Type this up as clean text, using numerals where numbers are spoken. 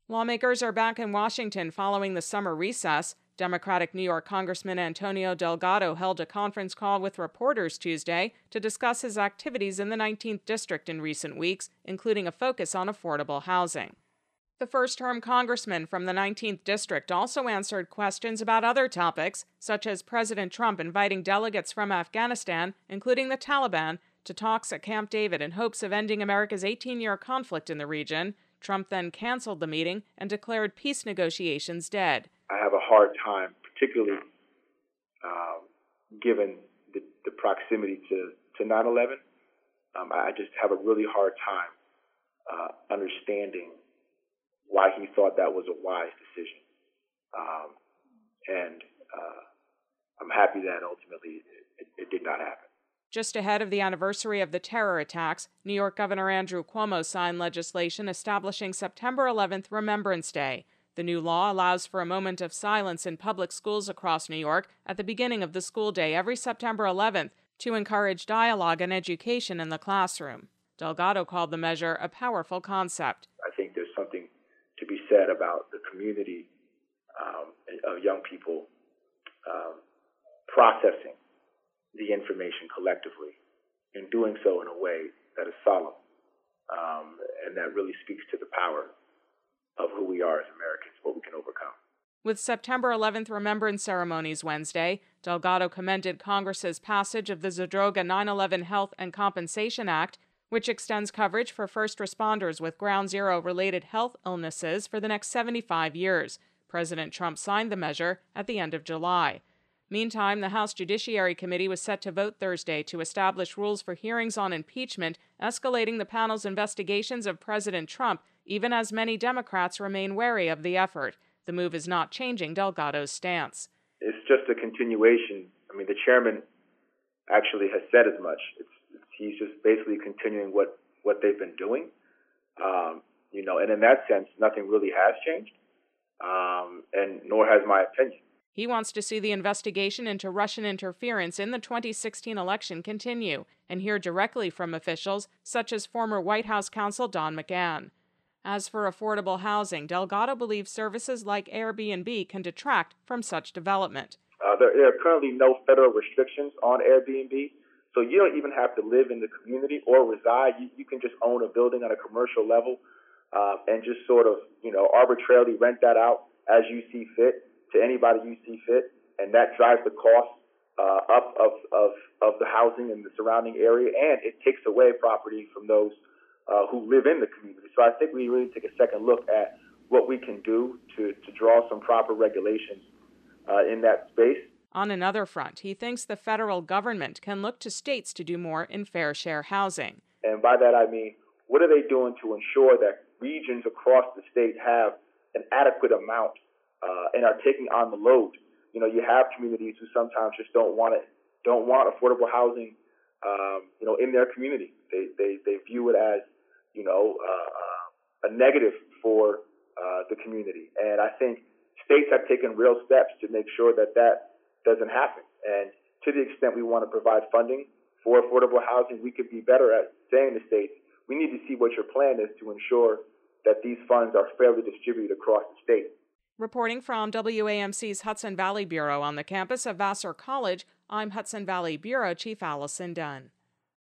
Lawmakers are back in Washington following the summer recess. Democratic New York Congressman Antonio Delgado held a conference call with reporters Tuesday to discuss his activities in the 19th District in recent weeks, including a focus on affordable housing. The first-term congressman from the 19th District also answered questions about other topics, such as President Trump inviting delegates from Afghanistan, including the Taliban, to talks at Camp David in hopes of ending America's 18-year conflict in the region. Trump then canceled the meeting and declared peace negotiations dead. I have a hard time, particularly given the proximity to 9/11. I just have a really hard time understanding why he thought that was a wise decision. And I'm happy that ultimately it did not happen. Just ahead of the anniversary of the terror attacks, New York Governor Andrew Cuomo signed legislation establishing September 11th Remembrance Day. The new law allows for a moment of silence in public schools across New York at the beginning of the school day every September 11th to encourage dialogue and education in the classroom. Delgado called the measure a powerful concept. I think there's something to be said about the community of young people processing the information collectively and doing so in a way that is solemn and that really speaks to the power of who we are as Americans, what we can overcome. With September 11th remembrance ceremonies Wednesday, Delgado commended Congress's passage of the Zadroga 9/11 Health and Compensation Act, which extends coverage for first responders with Ground Zero-related health illnesses for the next 75 years. President Trump signed the measure at the end of July. Meantime, the House Judiciary Committee was set to vote Thursday to establish rules for hearings on impeachment, escalating the panel's investigations of President Trump, even as many Democrats remain wary of the effort. The move is not changing Delgado's stance. It's just a continuation. I mean, the chairman actually has said as much. He's just basically continuing what they've been doing. And in that sense, nothing really has changed, and nor has my opinion. He wants to see the investigation into Russian interference in the 2016 election continue and hear directly from officials such as former White House counsel Don McGahn. As for affordable housing, Delgado believes services like Airbnb can detract from such development. There are currently no federal restrictions on Airbnb, so you don't even have to live in the community or reside. You can just own a building on a commercial level and just sort of, arbitrarily rent that out as you see fit to anybody you see fit, and that drives the cost up of the housing in the surrounding area, and it takes away property from those who live in the community. So I think we really take a second look at what we can do to draw some proper regulations in that space. On another front, he thinks the federal government can look to states to do more in fair share housing. And by that I mean, what are they doing to ensure that regions across the state have an adequate amount and are taking on the load? You have communities who sometimes just don't want affordable housing, in their community. They view it as, a negative for the community. And I think states have taken real steps to make sure that doesn't happen. And to the extent we want to provide funding for affordable housing, we could be better at saying to states, we need to see what your plan is to ensure that these funds are fairly distributed across the state. Reporting from WAMC's Hudson Valley Bureau on the campus of Vassar College, I'm Hudson Valley Bureau Chief Allison Dunn.